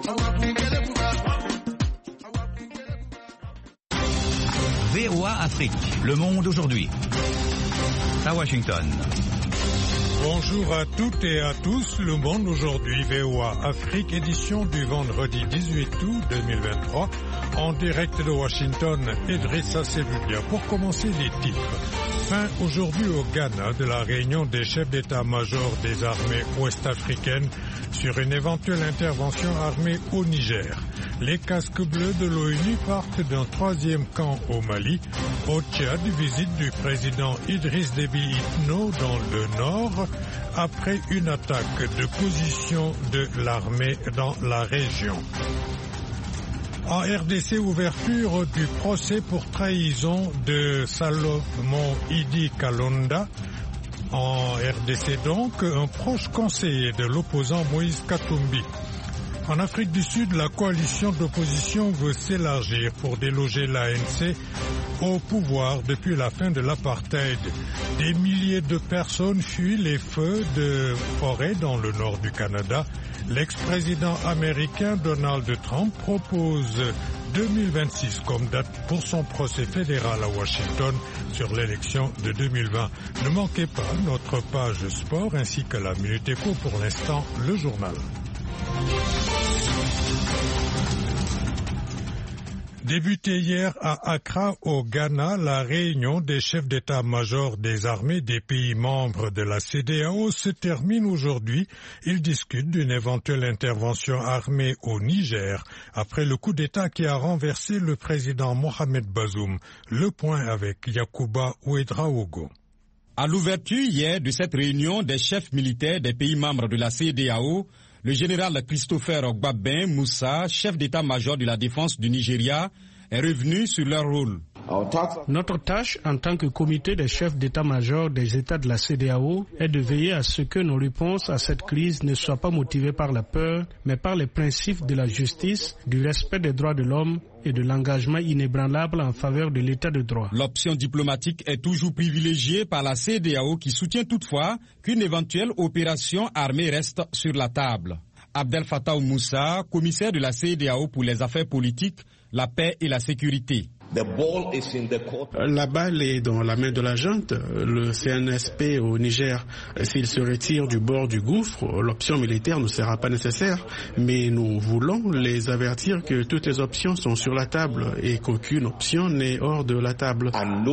VOA Afrique, le monde aujourd'hui. À Washington. Bonjour à toutes et à tous, le monde aujourd'hui, VOA Afrique, édition du vendredi 18 août 2023, en direct de Washington, Idrissa Seloudia. Pour commencer les titres. Fin aujourd'hui au Ghana de la réunion des chefs d'état-major des armées ouest-africaines sur une éventuelle intervention armée au Niger. Les casques bleus de l'ONU partent d'un troisième camp au Mali. Au Tchad, visite du président Idriss Déby Itno dans le nord après une attaque de position de l'armée dans la région. En RDC, ouverture du procès pour trahison de Salomon Idi Kalonda. En RDC donc, un proche conseiller de l'opposant Moïse Katumbi. En Afrique du Sud, la coalition d'opposition veut s'élargir pour déloger l'ANC au pouvoir depuis la fin de l'apartheid. Des milliers de personnes fuient les feux de forêt dans le nord du Canada. L'ex-président américain Donald Trump propose 2026 comme date pour son procès fédéral à Washington sur l'élection de 2020. Ne manquez pas notre page sport ainsi que la Minute Éco. Pour l'instant, le journal. Débutée hier à Accra, au Ghana, la réunion des chefs d'état-major des armées des pays membres de la CEDEAO se termine aujourd'hui. Ils discutent d'une éventuelle intervention armée au Niger après le coup d'État qui a renversé le président Mohamed Bazoum. Le point avec Yacouba Ouedraogo. À l'ouverture hier de cette réunion des chefs militaires des pays membres de la CEDEAO, le général Christopher Gbagben Moussa, chef d'état-major de la défense du Nigeria, est revenu sur leur rôle. Notre tâche en tant que comité des chefs d'état-major des États de la CEDEAO est de veiller à ce que nos réponses à cette crise ne soient pas motivées par la peur, mais par les principes de la justice, du respect des droits de l'homme et de l'engagement inébranlable en faveur de l'état de droit. L'option diplomatique est toujours privilégiée par la CEDEAO qui soutient toutefois qu'une éventuelle opération armée reste sur la table. Abdel Fattah Moussa, commissaire de la CEDEAO pour les affaires politiques, la paix et la sécurité. La balle est dans la main de la junte. Le CNSP au Niger, s'il se retire du bord du gouffre, l'option militaire ne sera pas nécessaire. Mais nous voulons les avertir que toutes les options sont sur la table et qu'aucune option n'est hors de la table.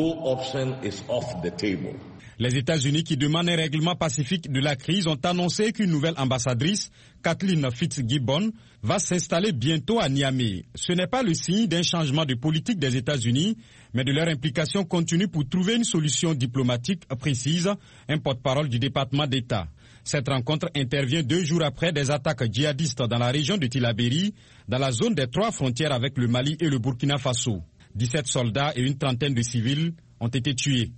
Les États-Unis qui demandent un règlement pacifique de la crise ont annoncé qu'une nouvelle ambassadrice, Kathleen Fitzgibbon, va s'installer bientôt à Niamey. Ce n'est pas le signe d'un changement de politique des États-Unis, mais de leur implication continue pour trouver une solution diplomatique précise, un porte-parole du département d'État. Cette rencontre intervient 2 jours après des attaques djihadistes dans la région de Tillabéri, dans la zone des 3 frontières avec le Mali et le Burkina Faso. 17 soldats et une trentaine de civils ont été tués.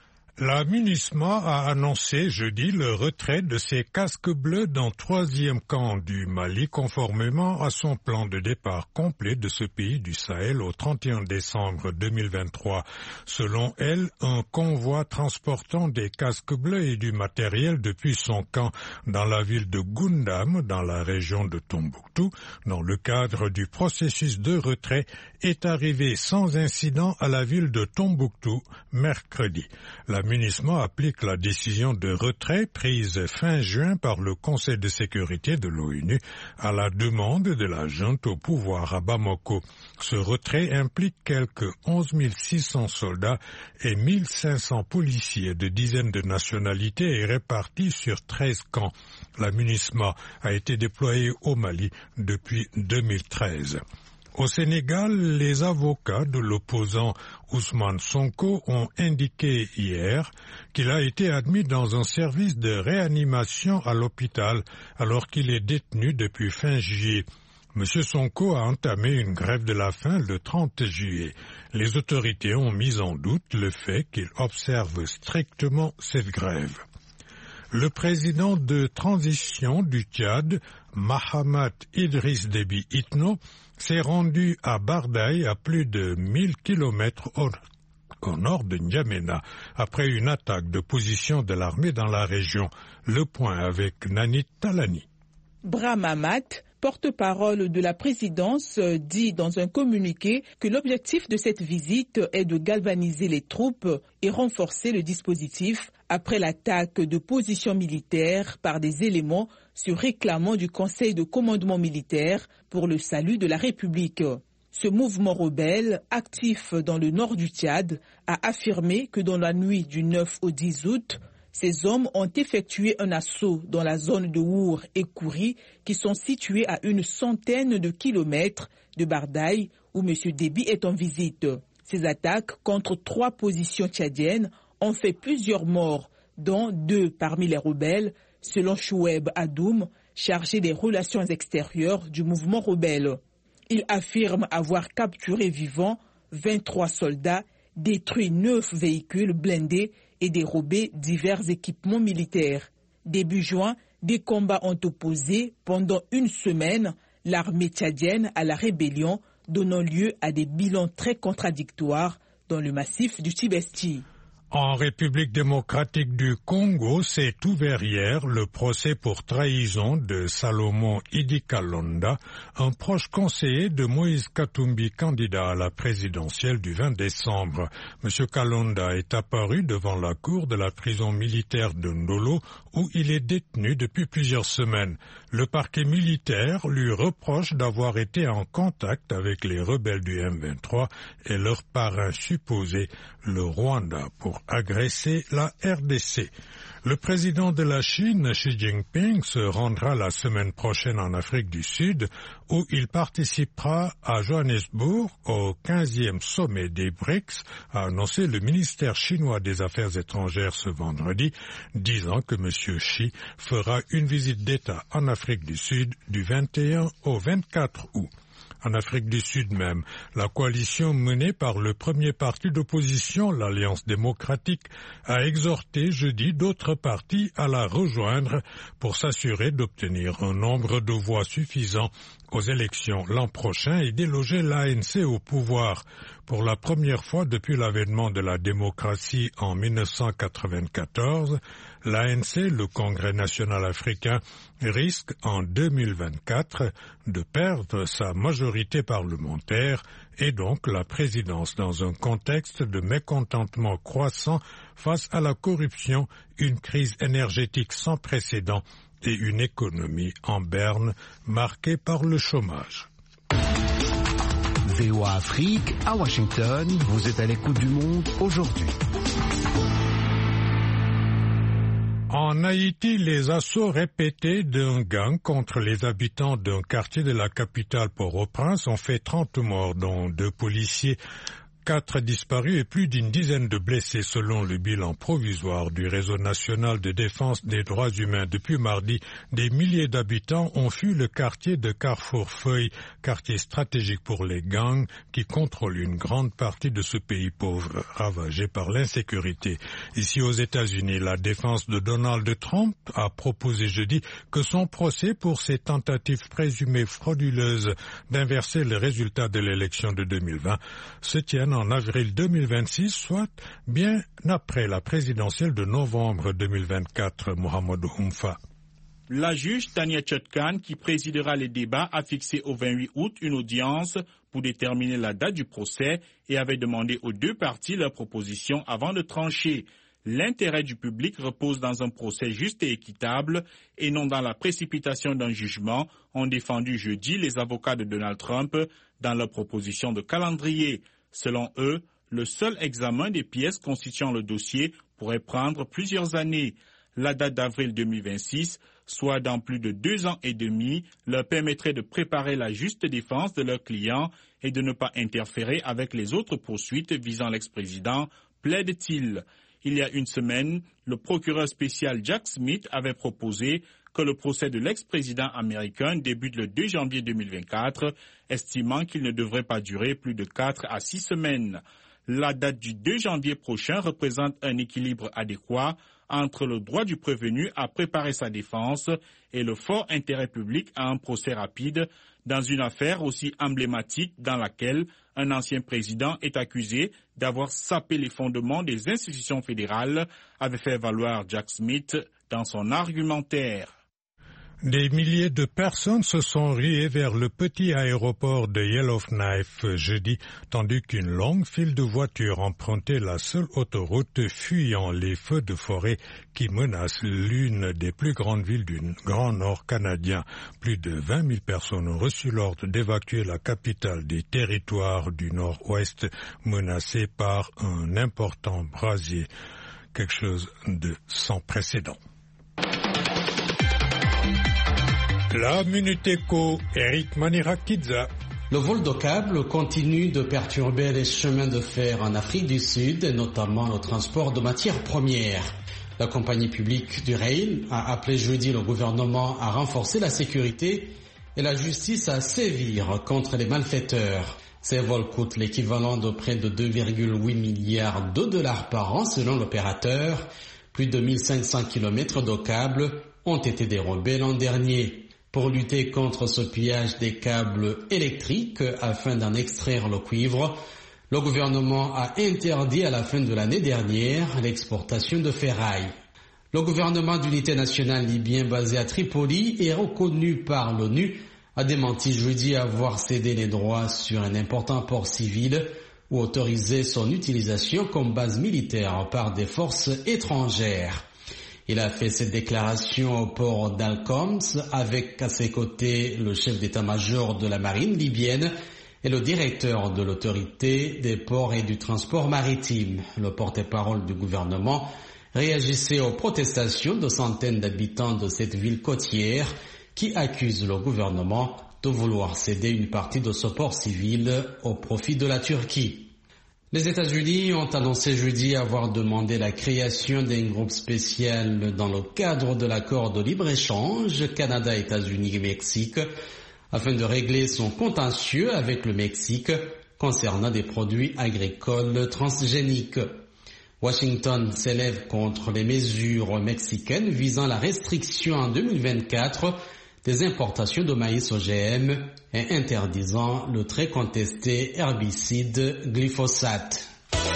La MINUSMA a annoncé jeudi le retrait de ses casques bleus dans 3e camp du Mali conformément à son plan de départ complet de ce pays du Sahel au 31 décembre 2023. Selon elle, un convoi transportant des casques bleus et du matériel depuis son camp dans la ville de Goundam, dans la région de Tombouctou, dans le cadre du processus de retrait, est arrivé sans incident à la ville de Tombouctou mercredi. La MINUSMA applique la décision de retrait prise fin juin par le Conseil de sécurité de l'ONU à la demande de la junte au pouvoir à Bamako. Ce retrait implique quelques 11 600 soldats et 1500 policiers de dizaines de nationalités et répartis sur 13 camps. La MINUSMA a été déployée au Mali depuis 2013. Au Sénégal, les avocats de l'opposant Ousmane Sonko ont indiqué hier qu'il a été admis dans un service de réanimation à l'hôpital alors qu'il est détenu depuis fin juillet. M. Sonko a entamé une grève de la faim le 30 juillet. Les autorités ont mis en doute le fait qu'il observe strictement cette grève. Le président de transition du Tchad, Mahamat Idriss Déby Itno, s'est rendu à Bardaï à plus de 1000 kilomètres au nord de N'Djamena après une attaque de position de l'armée dans la région. Le point avec Nanit Talani. Brahmamat, porte-parole de la présidence dit dans un communiqué que l'objectif de cette visite est de galvaniser les troupes et renforcer le dispositif après l'attaque de positions militaires par des éléments sur réclamant du Conseil de commandement militaire pour le salut de la République. Ce mouvement rebelle, actif dans le nord du Tchad, a affirmé que dans la nuit du 9 au 10 août, ces hommes ont effectué un assaut dans la zone de Our et Kouri, qui sont situés à une centaine de kilomètres de Bardaï, où M. Déby est en visite. Ces attaques contre 3 positions tchadiennes ont fait plusieurs morts, dont 2 parmi les rebelles, selon Choueb Adoum, chargé des relations extérieures du mouvement rebelle. Il affirme avoir capturé vivants 23 soldats, détruit 9 véhicules blindés et dérobé divers équipements militaires. Début juin, des combats ont opposé pendant une semaine l'armée tchadienne à la rébellion, donnant lieu à des bilans très contradictoires dans le massif du Tibesti. En République démocratique du Congo, s'est ouvert hier le procès pour trahison de Salomon Idi Kalonda, un proche conseiller de Moïse Katumbi, candidat à la présidentielle du 20 décembre. M. Kalonda est apparu devant la cour de la prison militaire de Ndolo, où il est détenu depuis plusieurs semaines. Le parquet militaire lui reproche d'avoir été en contact avec les rebelles du M23 et leur parrain supposé, le Rwanda, pour agresser la RDC. Le président de la Chine, Xi Jinping, se rendra la semaine prochaine en Afrique du Sud, où il participera à Johannesburg au 15e sommet des BRICS, a annoncé le ministère chinois des Affaires étrangères ce vendredi, disant que M. Xi fera une visite d'État en Afrique du Sud du 21 au 24 août. En Afrique du Sud même, la coalition menée par le premier parti d'opposition, l'Alliance démocratique, a exhorté jeudi d'autres partis à la rejoindre pour s'assurer d'obtenir un nombre de voix suffisant aux élections l'an prochain et déloger l'ANC au pouvoir. Pour la première fois depuis l'avènement de la démocratie en 1994, l'ANC, le Congrès national africain, risque en 2024 de perdre sa majorité parlementaire et donc la présidence dans un contexte de mécontentement croissant face à la corruption, une crise énergétique sans précédent et une économie en berne marquée par le chômage. VOA Afrique, à Washington, vous êtes à l'écoute du monde aujourd'hui. En Haïti, les assauts répétés d'un gang contre les habitants d'un quartier de la capitale Port-au-Prince ont fait 30 morts, dont 2 policiers, 4 disparus et plus d'une dizaine de blessés selon le bilan provisoire du Réseau national de défense des droits humains. Depuis mardi, des milliers d'habitants ont fui le quartier de Carrefour-Feuille, quartier stratégique pour les gangs qui contrôlent une grande partie de ce pays pauvre, ravagé par l'insécurité. Ici aux États-Unis, la défense de Donald Trump a proposé jeudi que son procès pour ses tentatives présumées frauduleuses d'inverser le résultat de l'élection de 2020 se tienne en avril 2026, soit bien après la présidentielle de novembre 2024, Mohamedou Humfa. La juge Tania Chutkan, qui présidera les débats, a fixé au 28 août une audience pour déterminer la date du procès et avait demandé aux 2 parties leurs propositions avant de trancher. L'intérêt du public repose dans un procès juste et équitable et non dans la précipitation d'un jugement, ont défendu jeudi les avocats de Donald Trump dans leur proposition de calendrier. Selon eux, le seul examen des pièces constituant le dossier pourrait prendre plusieurs années. La date d'avril 2026, soit dans plus de 2 ans et demi, leur permettrait de préparer la juste défense de leurs clients et de ne pas interférer avec les autres poursuites visant l'ex-président, plaide-t-il. Il y a une semaine, le procureur spécial Jack Smith avait proposé que le procès de l'ex-président américain débute le 2 janvier 2024, estimant qu'il ne devrait pas durer plus de 4 à 6 semaines. La date du 2 janvier prochain représente un équilibre adéquat entre le droit du prévenu à préparer sa défense et le fort intérêt public à un procès rapide dans une affaire aussi emblématique dans laquelle un ancien président est accusé d'avoir sapé les fondements des institutions fédérales, avait fait valoir Jack Smith dans son argumentaire. Des milliers de personnes se sont ruées vers le petit aéroport de Yellowknife jeudi, tandis qu'une longue file de voitures empruntait la seule autoroute fuyant les feux de forêt qui menacent l'une des plus grandes villes du Grand Nord canadien. Plus de 20 000 personnes ont reçu l'ordre d'évacuer la capitale des territoires du Nord-Ouest menacée par un important brasier. Quelque chose de sans précédent. La Minute Éco, Eric Manirakidza. Le vol de câbles continue de perturber les chemins de fer en Afrique du Sud, et notamment le transport de matières premières. La compagnie publique du rail a appelé jeudi le gouvernement à renforcer la sécurité et la justice à sévir contre les malfaiteurs. Ces vols coûtent l'équivalent de près de 2,8 milliards de dollars par an selon l'opérateur. Plus de 1500 km de câbles ont été dérobés l'an dernier. Pour lutter contre ce pillage des câbles électriques afin d'en extraire le cuivre, le gouvernement a interdit à la fin de l'année dernière l'exportation de ferraille. Le gouvernement d'unité nationale libyen basé à Tripoli et reconnu par l'ONU a démenti jeudi avoir cédé les droits sur un important port civil ou autorisé son utilisation comme base militaire par des forces étrangères. Il a fait cette déclaration au port d'Al-Khoms avec à ses côtés le chef d'état-major de la marine libyenne et le directeur de l'autorité des ports et du transport maritime. Le porte-parole du gouvernement réagissait aux protestations de centaines d'habitants de cette ville côtière qui accusent le gouvernement de vouloir céder une partie de ce port civil au profit de la Turquie. Les États-Unis ont annoncé jeudi avoir demandé la création d'un groupe spécial dans le cadre de l'accord de libre-échange Canada-États-Unis-Mexique afin de régler son contentieux avec le Mexique concernant des produits agricoles transgéniques. Washington s'élève contre les mesures mexicaines visant la restriction en 2024 des importations de maïs OGM et interdisant le très contesté herbicide glyphosate.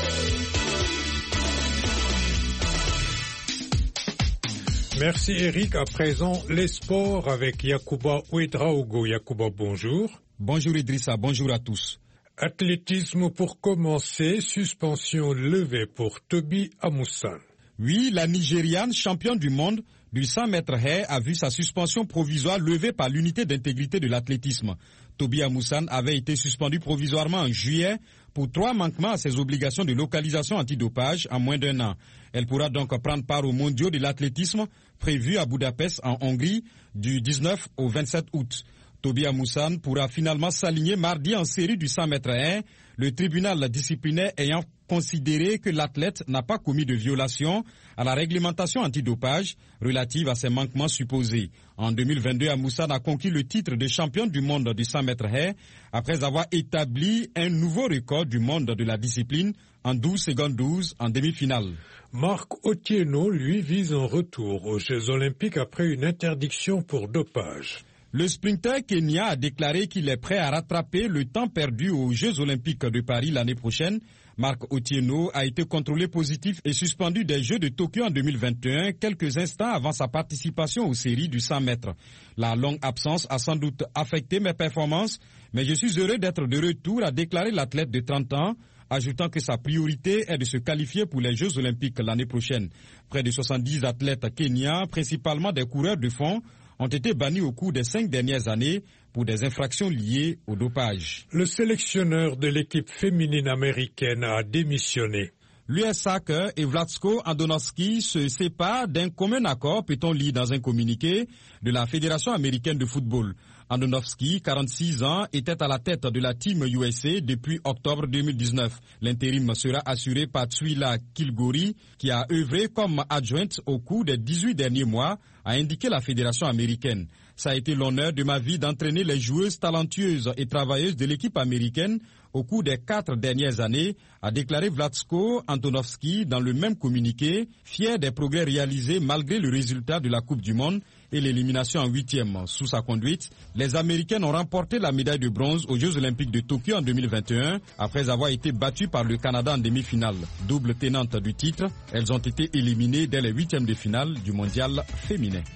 Merci Eric. À présent, les sports avec Yacouba Ouedraogo. Yacouba, bonjour. Bonjour Idrissa, bonjour à tous. Athlétisme pour commencer, suspension levée pour Tobi Amusan. Oui, la Nigériane, championne du monde du 100 mètres haies, a vu sa suspension provisoire levée par l'unité d'intégrité de l'athlétisme. Tobi Amusan avait été suspendu provisoirement en juillet pour 3 manquements à ses obligations de localisation antidopage en moins d'1 an. Elle pourra donc prendre part aux mondiaux de l'athlétisme prévus à Budapest en Hongrie du 19 au 27 août. Tobi Amusan pourra finalement s'aligner mardi en série du 100 mètres haies, le tribunal disciplinaire ayant considéré que l'athlète n'a pas commis de violation à la réglementation antidopage relative à ses manquements supposés. En 2022, Amusan a conquis le titre de championne du monde du 100 mètres haies après avoir établi un nouveau record du monde de la discipline en 12 secondes 12 en demi-finale. Marc Otieno, lui, vise un retour aux Jeux Olympiques après une interdiction pour dopage. Le sprinter kenyan a déclaré qu'il est prêt à rattraper le temps perdu aux Jeux Olympiques de Paris l'année prochaine. Marc Otieno a été contrôlé positif et suspendu des Jeux de Tokyo en 2021, quelques instants avant sa participation aux séries du 100 mètres. La longue absence a sans doute affecté mes performances, mais je suis heureux d'être de retour, a déclaré l'athlète de 30 ans, ajoutant que sa priorité est de se qualifier pour les Jeux Olympiques l'année prochaine. Près de 70 athlètes kenyans, principalement des coureurs de fond, ont été bannis au cours des 5 dernières années pour des infractions liées au dopage. Le sélectionneur de l'équipe féminine américaine a démissionné. L'US Soccer et Vlatko Andonovski se séparent d'un commun accord, peut-on lire dans un communiqué de la Fédération américaine de football. Andonovski, 46 ans, était à la tête de la Team USA depuis octobre 2019. L'intérim sera assuré par Tsuila Kilgori, qui a œuvré comme adjointe au cours des 18 derniers mois, a indiqué la Fédération américaine. Ça a été l'honneur de ma vie d'entraîner les joueuses talentueuses et travailleuses de l'équipe américaine au cours des 4 dernières années, a déclaré Vlatko Andonovski dans le même communiqué, fier des progrès réalisés malgré le résultat de la Coupe du Monde et l'élimination en 8e. Sous sa conduite, les Américaines ont remporté la médaille de bronze aux Jeux Olympiques de Tokyo en 2021, après avoir été battues par le Canada en demi-finale. Double tenante du titre, elles ont été éliminées dès les 8e de finale du mondial féminin.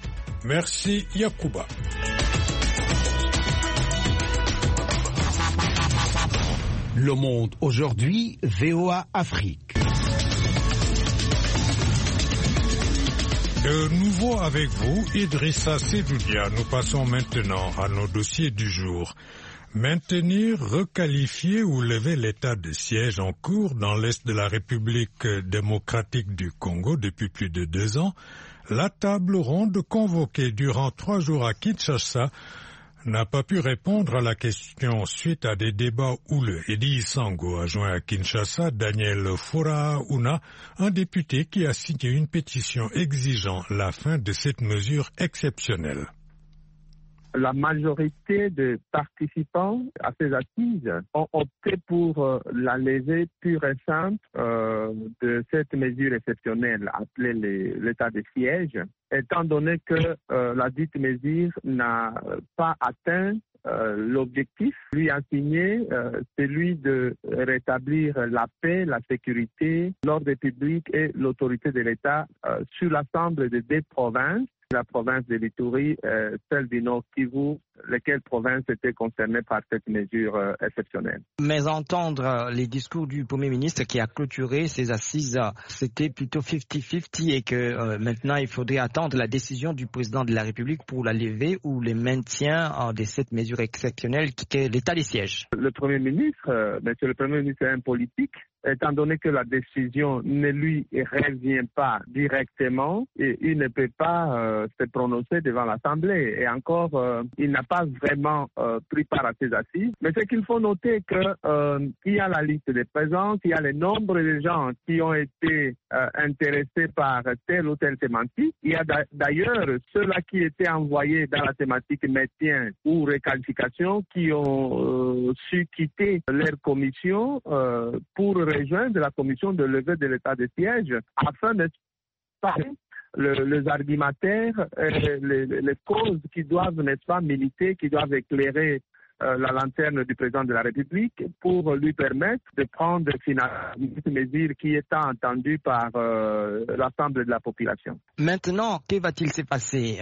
Merci Yacouba. Le Monde aujourd'hui, VOA Afrique. De nouveau avec vous, Idrissa Seloudia. Nous passons maintenant à nos dossiers du jour. Maintenir, requalifier ou lever l'état de siège en cours dans l'est de la République démocratique du Congo depuis plus de 2 ans, la table ronde convoquée durant 3 jours à Kinshasa n'a pas pu répondre à la question suite à des débats houleux. Edi Sango a joint à Kinshasa Daniel Furaha-Ouna, un député qui a signé une pétition exigeant la fin de cette mesure exceptionnelle. La majorité des participants à ces assises ont opté pour la levée pure et simple de cette mesure exceptionnelle appelée l'état de siège, étant donné que la dite mesure n'a pas atteint l'objectif lui assigné, celui de rétablir la paix, la sécurité, l'ordre public et l'autorité de l'État sur l'ensemble des 2 provinces, la province de l'Ituri, celle du Nord Kivu, lesquelles provinces étaient concernées par cette mesure exceptionnelle. Mais entendre les discours du Premier ministre qui a clôturé ces assises, c'était plutôt 50-50 et que maintenant il faudrait attendre la décision du président de la République pour la lever ou le maintien de cette mesure exceptionnelle qui est l'état des sièges. Le Premier ministre, monsieur le Premier ministre est un politique. Étant donné que la décision ne lui revient pas directement, et il ne peut pas se prononcer devant l'Assemblée. Et encore, il n'a pas vraiment pris part à ces assises. Mais c'est qu'il faut noter qu'il y a la liste des présents, il y a le nombre de gens qui ont été intéressés par telle ou telle thématique. Il y a d'ailleurs ceux-là qui étaient envoyés dans la thématique maintien ou réqualification qui ont su quitter leur commission pour rejoindre la commission de levée de l'état de siège afin de parler les argumentaires, les causes qui doivent, n'est-ce pas, militer, qui doivent éclairer la lanterne du président de la République pour lui permettre de prendre finalement une mesure qui est entendue par l'ensemble de la population. Maintenant, que va-t-il se passer?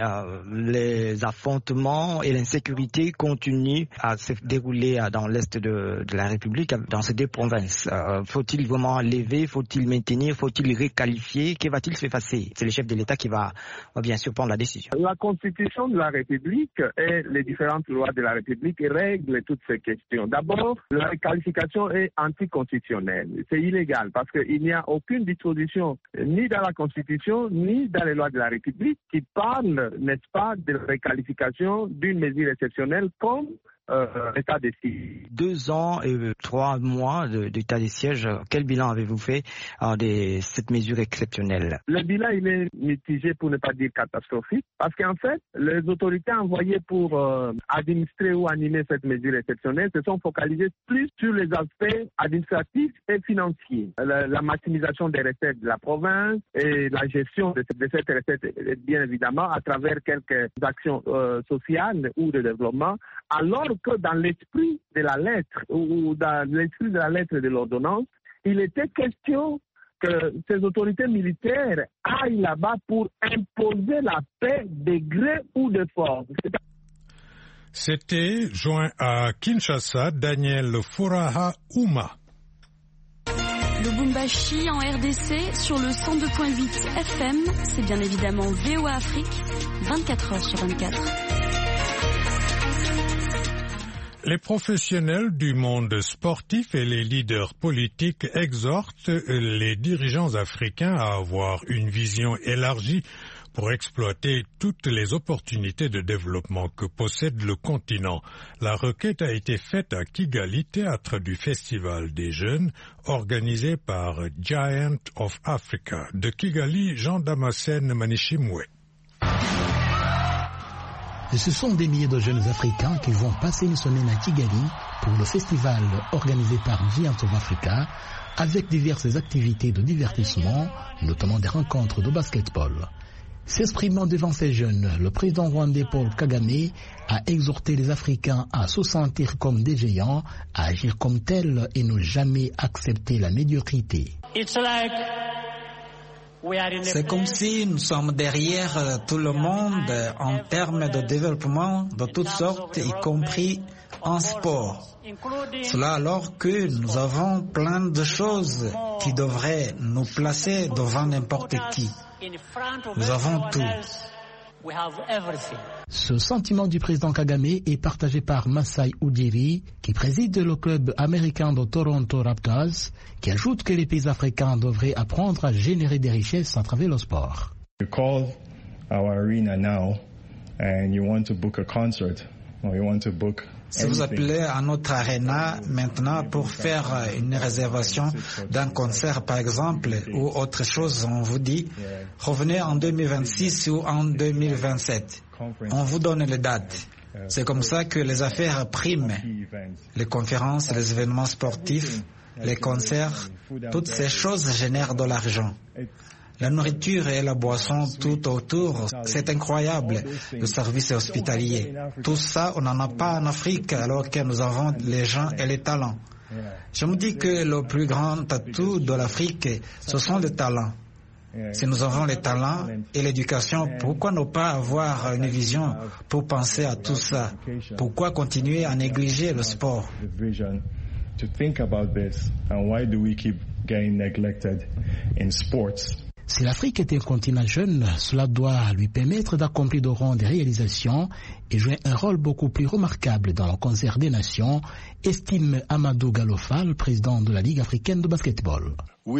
Les affrontements et l'insécurité continuent à se dérouler dans l'est de la République, dans ces 2 provinces. Faut-il vraiment lever? Faut-il maintenir? Faut-il requalifier? Que va-t-il se passer? C'est le chef de l'État qui va bien sûr prendre la décision. La Constitution de la République et les différentes lois de la République règlent toutes ces questions. D'abord, la réqualification est anticonstitutionnelle. C'est illégal parce qu'il n'y a aucune disposition ni dans la Constitution ni dans les lois de la République qui parle, n'est-ce pas, de réqualification d'une mesure exceptionnelle comme l'état de siège. 2 ans et 3 mois d'état de siège, quel bilan avez-vous fait de cette mesure exceptionnelle? Le bilan, il est mitigé pour ne pas dire catastrophique, parce qu'en fait, les autorités envoyées pour administrer ou animer cette mesure exceptionnelle se sont focalisées plus sur les aspects administratifs et financiers. La maximisation des recettes de la province et la gestion de cette recette, bien évidemment, à travers quelques actions sociales ou de développement, alors que dans l'esprit de la lettre ou dans l'esprit de la lettre de l'ordonnance, il était question que ces autorités militaires aillent là-bas pour imposer la paix de gré ou de force. C'était joint à Kinshasa Daniel Furaha-Ouna. Lubumbashi en RDC sur le 102.8 FM, c'est bien évidemment VOA Afrique, 24 heures sur 24. Les professionnels du monde sportif et les leaders politiques exhortent les dirigeants africains à avoir une vision élargie pour exploiter toutes les opportunités de développement que possède le continent. La requête a été faite à Kigali, théâtre du Festival des Jeunes, organisé par Giant of Africa. De Kigali, Jean-Damascène Manichimwe. Ce sont des milliers de jeunes Africains qui vont passer une semaine à Kigali pour le festival organisé par Giant of Africa avec diverses activités de divertissement, notamment des rencontres de basketball. S'exprimant devant ces jeunes, le président rwandais Paul Kagame a exhorté les Africains à se sentir comme des géants, à agir comme tels et ne jamais accepter la médiocrité. It's like C'est comme si nous sommes derrière tout le monde en termes de développement de toutes sortes, y compris en sport. Cela alors que nous avons plein de choses qui devraient nous placer devant n'importe qui. Nous avons tout. Ce sentiment du président Kagame est partagé par Masai Ujiri, qui préside le club américain de Toronto Raptors, qui ajoute que les pays africains devraient apprendre à générer des richesses à travers le sport. You call our arena now and you want to book a concert or you want to book. Si vous appelez à notre arena maintenant pour faire une réservation d'un concert par exemple ou autre chose, on vous dit revenez en 2026 ou en 2027. On vous donne les dates. C'est comme ça que les affaires priment. Les conférences, les événements sportifs, les concerts, toutes ces choses génèrent de l'argent. La nourriture et la boisson tout autour, c'est incroyable, le service hospitalier. Tout ça, on n'en a pas en Afrique alors que nous avons les gens et les talents. Je me dis que le plus grand atout de l'Afrique, ce sont les talents. Si nous avons les talents et l'éducation, pourquoi ne pas avoir une vision pour penser à tout ça? Pourquoi continuer à négliger le sport? Si l'Afrique est un continent jeune, cela doit lui permettre d'accomplir de grandes réalisations et jouer un rôle beaucoup plus remarquable dans le concert des nations, estime Amadou Galofa, le président de la Ligue africaine de basketball.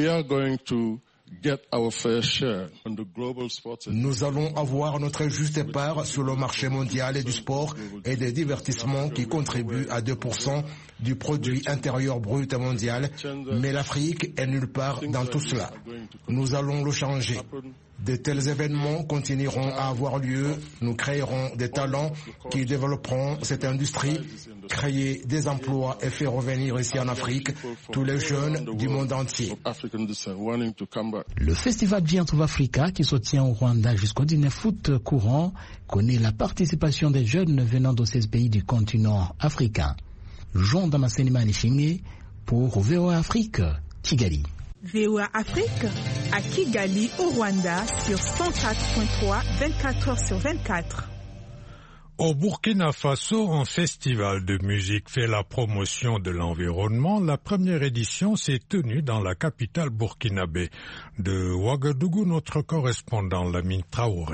Nous allons avoir notre juste part sur le marché mondial du sport et des divertissements qui contribuent à 2% du produit intérieur brut mondial, mais l'Afrique est nulle part dans tout cela. Nous allons le changer. De tels événements continueront à avoir lieu. Nous créerons des talents qui développeront cette industrie, créer des emplois et faire revenir ici en Afrique tous les jeunes du monde entier. Le festival Giant of Africa, qui se tient au Rwanda jusqu'au 19 août courant, connaît la participation des jeunes venant de 16 pays du continent africain. Jean Damascene Manishimé pour VOA Afrique, Kigali. VOA Afrique à Kigali au Rwanda sur 104.3, 24 heures sur 24. Au Burkina Faso, un festival de musique fait la promotion de l'environnement. La première édition s'est tenue dans la capitale burkinabé. De Ouagadougou, notre correspondant Lamine Traoré.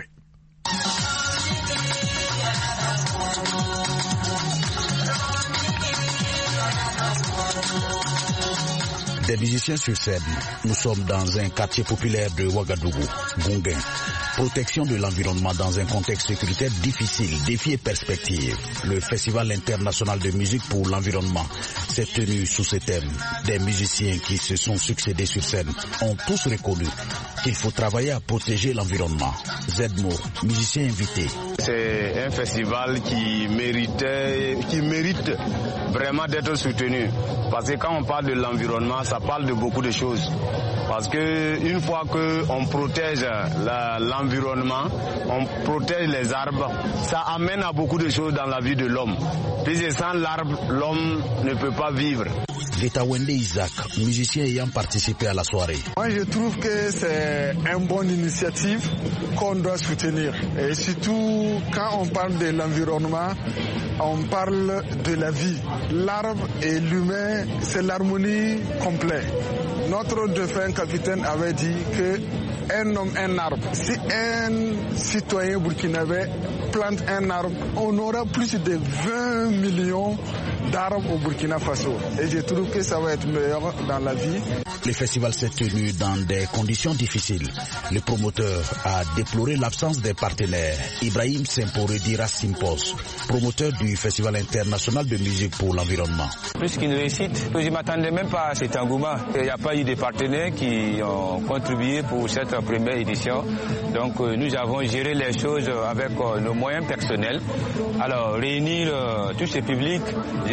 Des musiciens sur scène. Nous sommes dans un quartier populaire de Ouagadougou, Gunguin. Protection de l'environnement dans un contexte sécuritaire difficile, défis et perspectives. Le Festival international de musique pour l'environnement s'est tenu sous ce thème. Des musiciens qui se sont succédés sur scène ont tous reconnu qu'il faut travailler à protéger l'environnement. Zedmo, musicien invité. C'est un festival qui mérite vraiment d'être soutenu. Parce que quand on parle de l'environnement, ça parle de beaucoup de choses. Parce que une fois qu'on protège l'environnement, on protège les arbres, ça amène à beaucoup de choses dans la vie de l'homme. Puis sans l'arbre, l'homme ne peut pas vivre. Getawende Isaac, musicien ayant participé à la soirée. Moi je trouve que c'est une bonne initiative qu'on doit soutenir. Et surtout quand on parle de l'environnement, on parle de la vie. L'arbre et l'humain, c'est l'harmonie complète. Notre défunt capitaine avait dit que un homme, un arbre. Si un citoyen burkinabé plante un arbre, on aura plus de 20 millions d'arbres au Burkina Faso. Et je trouve que ça va être meilleur dans la vie. Le festival s'est tenu dans des conditions difficiles. Le promoteur a déploré l'absence des partenaires. Ibrahim Semporedi Rassimpos, promoteur du Festival international de musique pour l'environnement. Plus qu'une réussite, je ne m'attendais même pas à cet engouement. Il n'y a pas eu de partenaires qui ont contribué pour cette première édition. Donc nous avons géré les choses avec nos moyens personnels. Alors réunir tous ces publics, je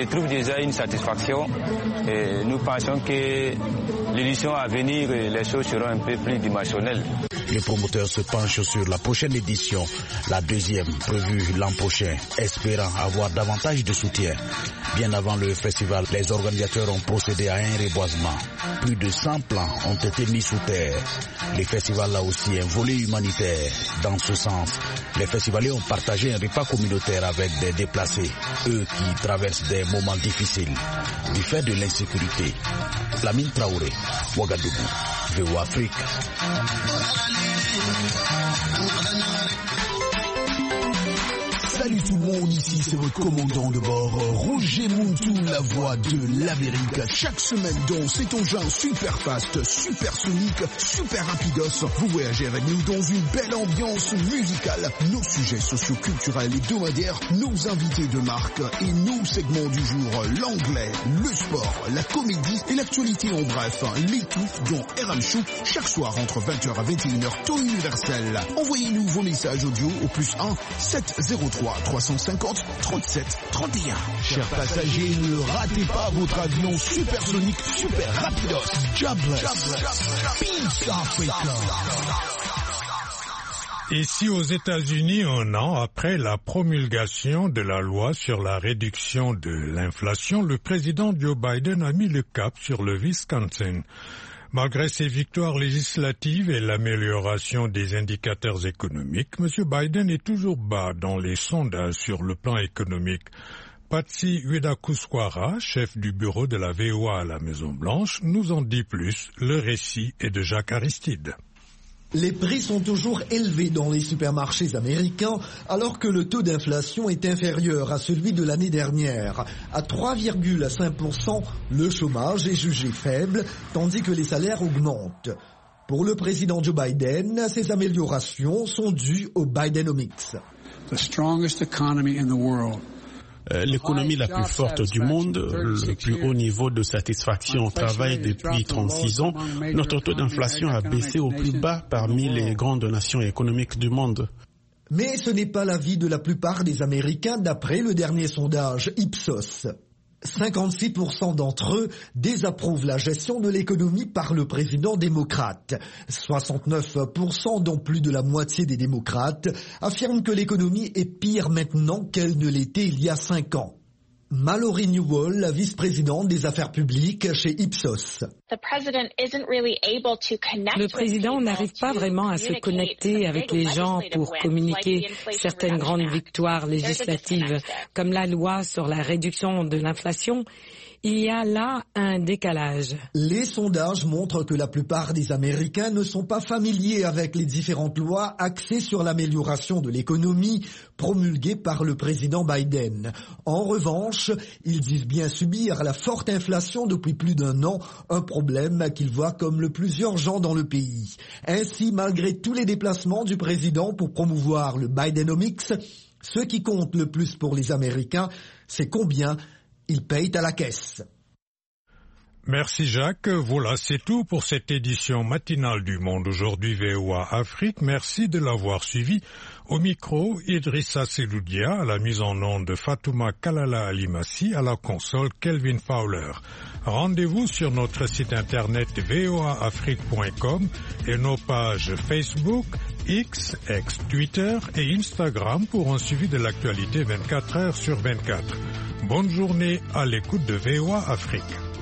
retrouve déjà une satisfaction. Et nous pensons que l'édition à venir, les choses seront un peu plus dimensionnelles. Les promoteurs se penchent sur la prochaine édition, la deuxième prévue l'an prochain, espérant avoir davantage de soutien. Bien avant le festival, les organisateurs ont procédé à un reboisement. Plus de 100 plants ont été mis sous terre. Le festival a aussi un volet humanitaire. Dans ce sens, les festivaliers ont partagé un repas communautaire avec des déplacés, eux qui traversent des moments difficiles du fait de l'insécurité. Lamine Traoré, Ouagadougou, VOA Afrique. Salut tout le monde, ici c'est votre commandant de bord, Roger Montou, la voix de l'Amérique. Chaque semaine dans cet engin super fast, super sonique, super rapidos, vous voyagez avec nous dans une belle ambiance musicale. Nos sujets socio-culturels hebdomadaires, nos invités de marque et nos segments du jour, l'anglais, le sport, la comédie et l'actualité en bref. L'étouffe dans RM Show, chaque soir entre 20h à 21h, temps universel. Envoyez-nous vos messages audio au +1 703 350 37 31. Chers passagers, ne ratez pas votre avion supersonique, super rapidos. Jobless. Peace Africa. Ici aux États-Unis, un an après la promulgation de la loi sur la réduction de l'inflation, le président Joe Biden a mis le cap sur le Wisconsin. Malgré ses victoires législatives et l'amélioration des indicateurs économiques, M. Biden est toujours bas dans les sondages sur le plan économique. Patsy Widakuswara, chef du bureau de la VOA à la Maison-Blanche, nous en dit plus. Le récit est de Jacques Aristide. Les prix sont toujours élevés dans les supermarchés américains alors que le taux d'inflation est inférieur à celui de l'année dernière. À 3,5%, le chômage est jugé faible tandis que les salaires augmentent. Pour le président Joe Biden, ces améliorations sont dues au Bidenomics. The strongest economy in the world. L'économie la plus forte du monde, le plus haut niveau de satisfaction au travail depuis 36 ans, notre taux d'inflation a baissé au plus bas parmi les grandes nations économiques du monde. Mais ce n'est pas l'avis de la plupart des Américains d'après le dernier sondage Ipsos. 56% d'entre eux désapprouvent la gestion de l'économie par le président démocrate. 69%, dont plus de la moitié des démocrates, affirment que l'économie est pire maintenant qu'elle ne l'était il y a 5 ans. Mallory Newell, la vice-présidente des affaires publiques chez Ipsos. Le président n'arrive pas vraiment à se connecter avec les gens pour communiquer certaines grandes victoires législatives, comme la loi sur la réduction de l'inflation. Il y a là un décalage. Les sondages montrent que la plupart des Américains ne sont pas familiers avec les différentes lois axées sur l'amélioration de l'économie promulguées par le président Biden. En revanche, ils disent bien subir la forte inflation depuis plus d'1 an, un problème qu'ils voient comme le plus urgent dans le pays. Ainsi, malgré tous les déplacements du président pour promouvoir le Bidenomics, ce qui compte le plus pour les Américains, c'est combien ils payent à la caisse. Merci Jacques. Voilà, c'est tout pour cette édition matinale du Monde aujourd'hui VOA Afrique. Merci de l'avoir suivi. Au micro, Idrissa Seloudia, à la mise en onde de Fatouma Kalala Alimassi, à la console Kelvin Fowler. Rendez-vous sur notre site internet voaafrique.com et nos pages Facebook, X, Twitter et Instagram pour un suivi de l'actualité 24 heures sur 24. Bonne journée à l'écoute de VOA Afrique.